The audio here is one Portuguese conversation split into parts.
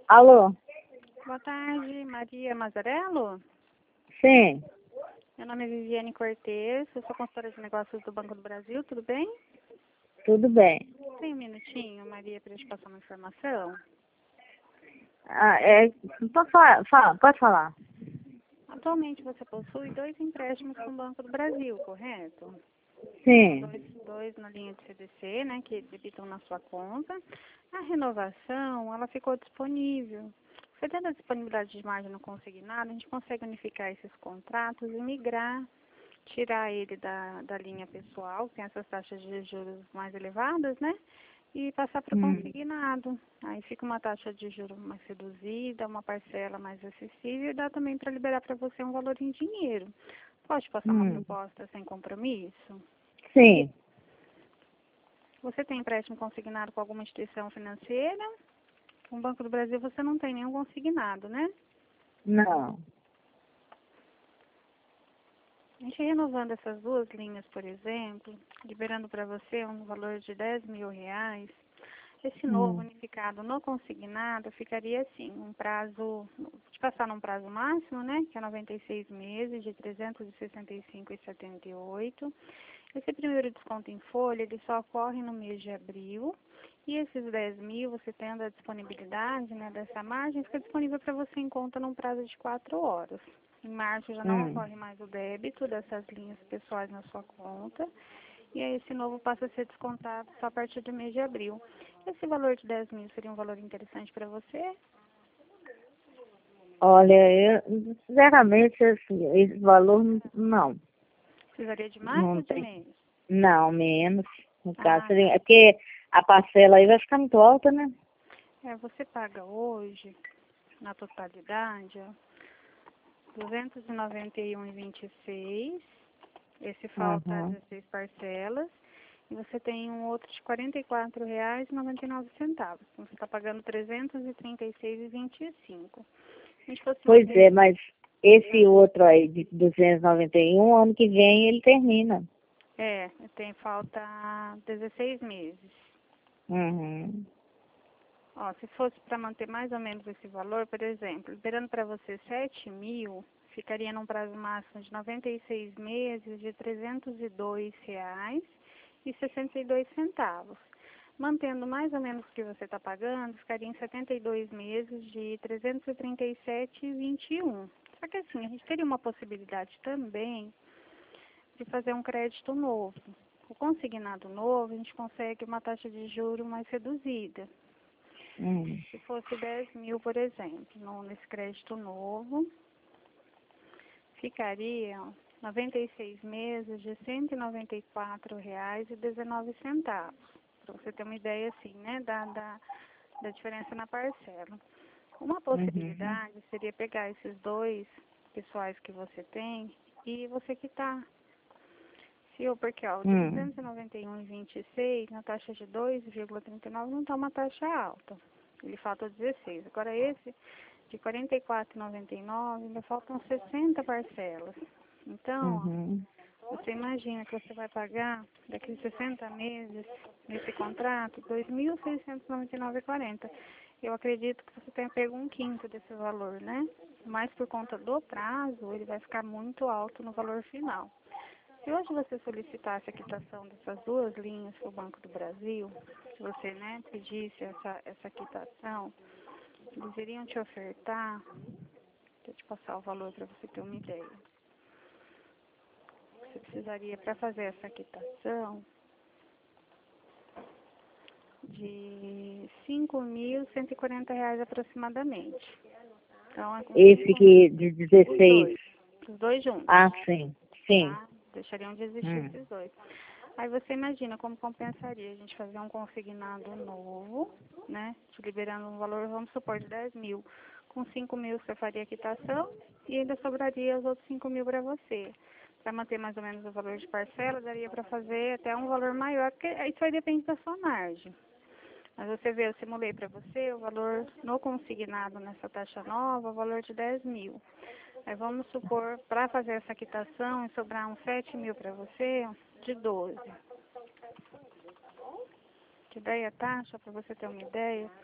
Alô? Boa tarde, Maria Mazarello. Sim, Meu nome é Viviane Cortez, eu sou consultora de negócios do Banco do Brasil, tudo bem? tudo bem. Tem um minutinho, Maria, para eu te passar uma informação? Pode falar. Atualmente você possui 2 empréstimos com o Banco do Brasil, correto? Sim. Dois na linha de CDC, né, que debitam na sua conta. A renovação, ela ficou disponível. Você tendo a disponibilidade de margem no consignado, a gente consegue unificar esses contratos e migrar, tirar ele da linha pessoal, que tem essas taxas de juros mais elevadas, né? E passar para o consignado. Aí fica uma taxa de juros mais reduzida, uma parcela mais acessível e dá também para liberar para você um valor em dinheiro. Pode passar uma proposta sem compromisso? Sim. Você tem empréstimo consignado com alguma instituição financeira? Com o Banco do Brasil você não tem nenhum consignado, né? Não. A gente renovando essas 2 linhas, por exemplo, liberando para você um valor de R$ 10.000, esse novo unificado no consignado ficaria assim, um prazo, de passar num prazo máximo, né, que é 96 meses, de 365,78. Esse primeiro desconto em folha, ele só ocorre no mês de abril, e esses 10.000, você tendo a disponibilidade, né, dessa margem, fica disponível para você em conta num prazo de 4 horas. Em março já não ocorre mais o débito dessas linhas pessoais na sua conta, e aí esse novo passa a ser descontado só a partir do mês de abril. Esse valor de 10.000 seria um valor interessante para você? Olha, sinceramente, assim, esse valor, não. Precisaria de mais Não ou de tem. menos? Não, menos. No caso, Ah, tá. é porque a parcela aí vai ficar muito alta, né? Você paga hoje, na totalidade, ó, R$ 291,26. Esse falta Uhum. 16 parcelas. E você tem um outro de R$ 44,99. Então, você está pagando R$ 336,25. Se a gente fosse Pois manter... é, mas esse outro aí de 291, ano que vem ele termina. tem falta 16 meses. Uhum. Ó, se fosse para manter mais ou menos esse valor, por exemplo, liberando para você 7.000, ficaria num prazo máximo de 96 meses de R$ 302,62. Mantendo mais ou menos o que você está pagando, ficaria em 72 meses de R$ 337,21. Só que assim, a gente teria uma possibilidade também de fazer um crédito novo. O consignado novo, a gente consegue uma taxa de juro mais reduzida. Se fosse 10.000, por exemplo, nesse crédito novo, ficariam 96 meses de R$ 194,19. Para você ter uma ideia, assim, né, da diferença na parcela. Uma possibilidade seria pegar esses 2 pessoais que você tem e você quitar. Porque ó, o de 291,26, na taxa de 2,39, não está uma taxa alta. Ele falta 16. Agora esse de 44,99 ainda faltam 60 parcelas. Então, ó, você imagina que você vai pagar daqui a 60 meses nesse contrato R$ 2.699,40. Eu acredito que você tenha pego 1/5 desse valor, né? Mas por conta do prazo, ele vai ficar muito alto no valor final. Se hoje você solicitasse a quitação dessas 2 linhas para o Banco do Brasil, se você, né, pedisse essa quitação, eles iriam te ofertar, deixa eu te passar o valor para você ter uma ideia. Você precisaria, para fazer essa quitação, de R$ 5.140 aproximadamente. Então, é com Esse que de 16. os dois juntos, Ah, sim. Sim. tá? Deixariam de existir esses 2. Aí você imagina como compensaria a gente fazer um consignado novo, né? Te liberando um valor, vamos supor, de 10.000. Com 5.000 você faria a quitação e ainda sobraria os outros 5.000 para você. Para manter mais ou menos o valor de parcela, daria para fazer até um valor maior, porque isso aí depende da sua margem. Mas você vê, eu simulei para você o valor no consignado nessa taxa nova, o valor de 10.000. Aí vamos supor, para fazer essa quitação e sobrar uns 7.000 para você, de 12. Que daí a taxa, para você ter uma ideia,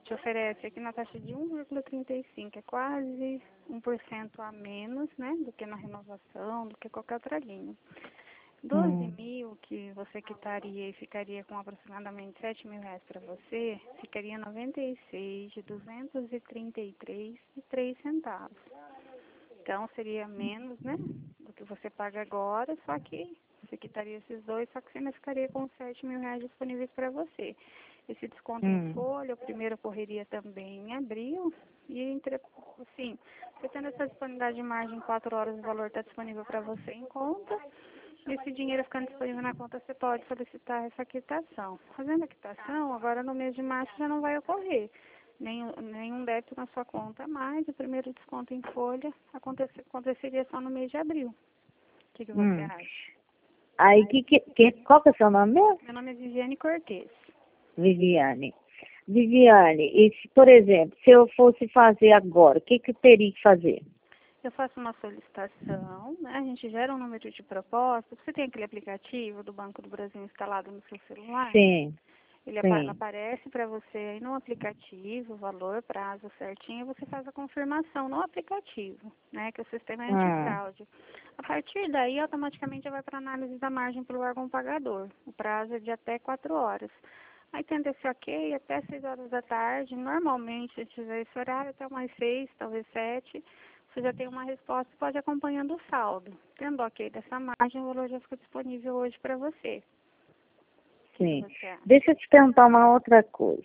te oferece aqui na taxa de 1,35, é quase 1% a menos, né, do que na renovação, do que qualquer outra linha. 12 mil que você quitaria e ficaria com aproximadamente 7 mil reais para você, ficaria 96 de 233,03 centavos. Então, seria menos, né, do que você paga agora, só que você quitaria esses dois, só que você ainda ficaria com 7 mil reais disponíveis para você. Esse desconto em folha, o primeiro ocorreria também em abril, e assim, você tendo essa disponibilidade de margem em 4 horas, o valor está disponível para você em conta. Esse dinheiro ficando disponível na conta, você pode solicitar essa quitação. Fazendo a quitação, agora no mês de março já não vai ocorrer nenhum débito na sua conta, mas o primeiro desconto em folha aconteceria só no mês de abril. O que você acha? Aí, qual que é o seu nome mesmo? Meu nome é Viviane Cortez. Viviane. Viviane, e se, por exemplo, se eu fosse fazer agora, o que eu teria que fazer? Eu faço uma solicitação, né? A gente gera um número de proposta. Você tem aquele aplicativo do Banco do Brasil instalado no seu celular? Sim. Ele aparece para você aí no aplicativo, valor, prazo certinho, você faz a confirmação no aplicativo, né? Que o sistema é antifraude. A partir daí, automaticamente vai para análise da margem pelo órgão pagador. O prazo é de até 4 horas. Aí tendo esse ok, até 6 horas da tarde, normalmente, se tiver esse horário, até umas 6, talvez 7, você já tem uma resposta e pode ir acompanhando o saldo. Tendo ok dessa margem, o valor já fica disponível hoje para você. Sim. Deixa eu te perguntar uma outra coisa.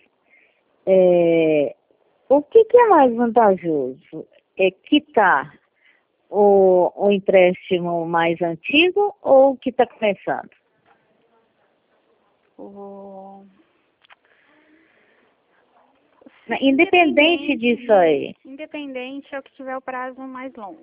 O que é mais vantajoso? É quitar o empréstimo mais antigo ou o que está começando? Independente disso aí. Independente é o que tiver o prazo mais longo.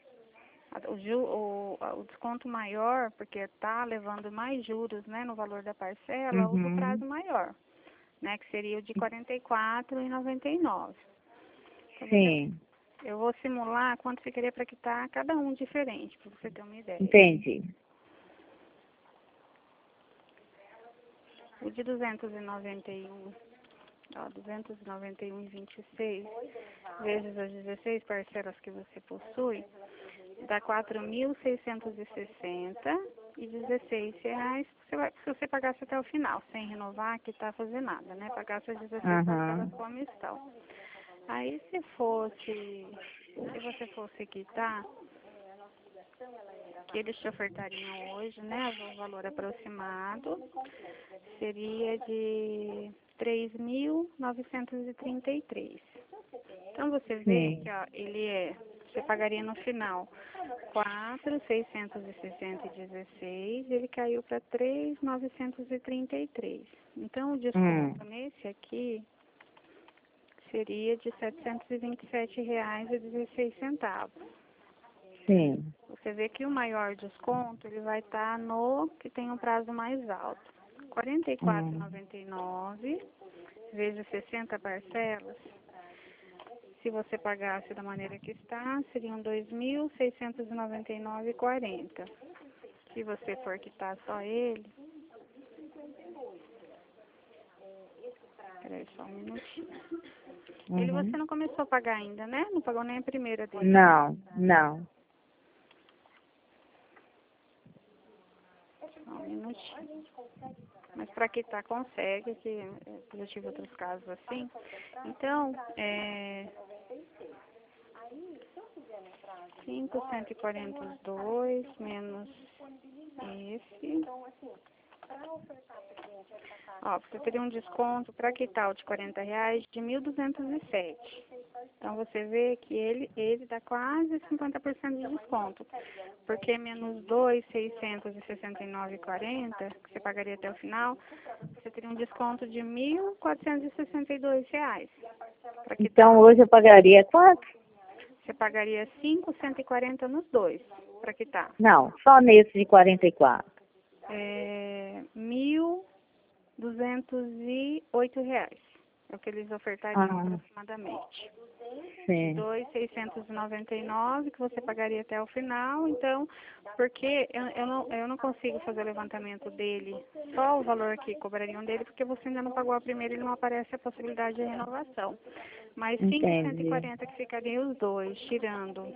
O desconto maior, porque está levando mais juros, né, no valor da parcela, ou do prazo maior, né, que seria o de R$ 44,99. Sim. Eu vou simular quanto ficaria para quitar cada um diferente, para você ter uma ideia. Entendi. O de 291,26 vezes as 16 parcelas que você possui, dá R$ 4.660,16 reais. Se você pagasse até o final, sem renovar, que tá fazer nada, né? Pagasse as 16 parcelas como estão. Aí se você fosse quitar, que eles te ofertariam hoje, né? O valor aproximado seria de 3.933. Então você vê que ó, você pagaria no final 4.660,16, ele caiu para 3.933. Então o desconto nesse aqui seria de R$ 727,16. Sim. Você vê que o maior desconto ele vai estar no que tem um prazo mais alto. R$ 44,99 vezes 60 parcelas. Se você pagasse da maneira que está, seriam R$ 2.699,40. Se você for quitar só ele... Peraí, só um minutinho. Ele você não começou a pagar ainda, né? Não pagou nem a primeira dele. Não. Só um minutinho. Mas para quitar consegue, que eu já tive outros casos assim. Então, 5.142 menos esse. Ó, você teria um desconto para quitar o de R$ 40 de 1.207. Então você vê que ele dá quase 50% de desconto. Porque menos 2.669,40, que você pagaria até o final, você teria um desconto de R$ 1.462. Então hoje eu pagaria quanto? Você pagaria 5.140 nos dois para quitar. Não, só nesse de 44. R$ 1.208. é o que eles ofertariam Ah, aproximadamente. sim. 2.699 que você pagaria até o final. Então, porque eu não consigo fazer o levantamento dele, só o valor que cobrariam dele, porque você ainda não pagou a primeira e não aparece a possibilidade de renovação. Mas Entendi. 5.140 que ficariam os dois, tirando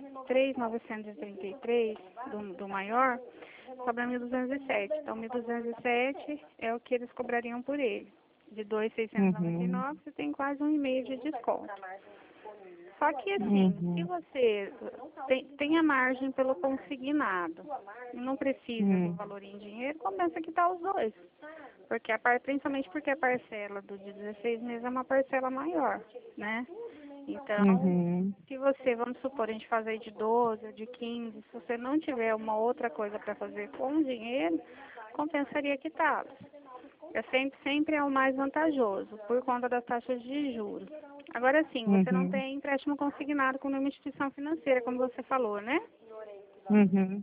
3.933 do maior, sobra 1.207. Então, 1.207 é o que eles cobrariam por ele. De Uhum. 2.699, você tem quase 1,5 de desconto. Só que assim, se Uhum. você tem a margem pelo consignado, não precisa do Hum. valor em dinheiro, começa a quitar os dois. Porque principalmente porque a parcela do de 16 meses é uma parcela maior, né? Então, Uhum. se você, vamos supor, a gente fazer de 12 ou de 15, se você não tiver uma outra coisa para fazer com dinheiro, compensaria quitá-los. Sempre é o mais vantajoso, por conta das taxas de juros. Agora sim, você não Uhum. tem empréstimo consignado com nenhuma instituição financeira, como você falou, né? Uhum.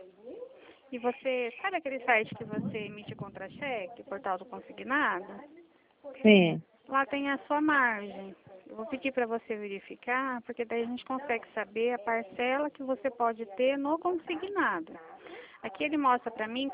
E você, sabe aquele site que você emite contra-cheque, portal do consignado? Sim. Lá tem a sua margem. Eu vou pedir para você verificar, porque daí a gente consegue saber a parcela que você pode ter no consignado. Aqui ele mostra para mim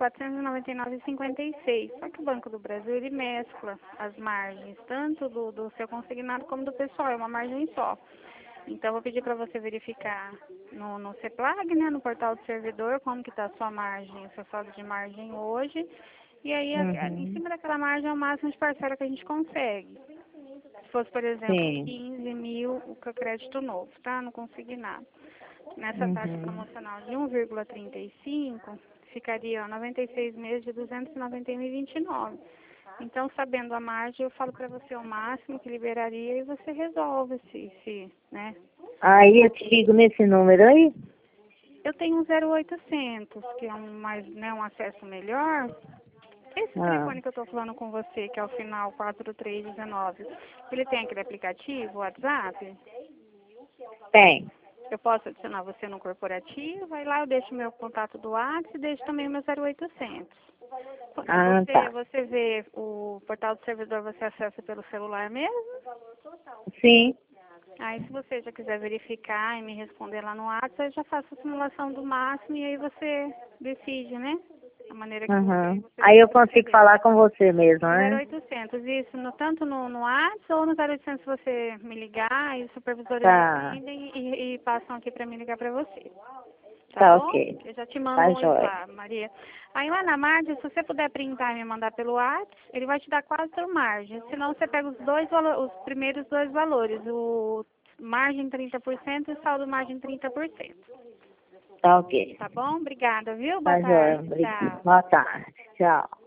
499,56. Só que o Banco do Brasil ele mescla as margens, tanto do seu consignado como do pessoal, é uma margem só. Então eu vou pedir para você verificar no CEPLAG, né, no portal do servidor, como que está a sua margem, o seu saldo de margem hoje. E aí, em Uhum. cima daquela margem é o máximo de parcela que a gente consegue. Se fosse, por exemplo, Sim. 15 mil o crédito novo, tá? No consignado. Nessa taxa Uhum. promocional de 1,35, ficaria 96 meses de 291,29. Então, sabendo a margem, eu falo para você o máximo que liberaria e você resolve né? Aí eu te ligo nesse número aí? Eu tenho um 0800, que é um acesso melhor. Esse Ah, telefone que eu estou falando com você, que é o final 4319, ele tem aquele aplicativo, WhatsApp? tem. Eu posso adicionar você no corporativo, vai lá, eu deixo meu contato do WhatsApp e deixo também o meu 0800. Ah, tá. Você vê o portal do servidor, você acessa pelo celular mesmo? Sim. Aí se você já quiser verificar e me responder lá no WhatsApp, eu já faço a simulação do máximo e aí você decide, né? A maneira que Uhum. você Aí eu deseja consigo proceder. falar com você mesmo, No né? 0800, isso, tanto no WhatsApp ou no 0800 você me ligar e os supervisores Tá. atendem e passam aqui para me ligar para você. Tá Tá bom? ok. Eu já te mando Tá um oi jóia. lá, Maria. Aí lá na margem, se você puder printar e me mandar pelo WhatsApp, ele vai te dar 4 margens. Senão você pega os primeiros dois valores, o margem 30% e o saldo margem 30%. Tá ok. Tá bom? Obrigada, viu? Boa Tá jóia. tarde. Tchau. Boa tarde. Tchau.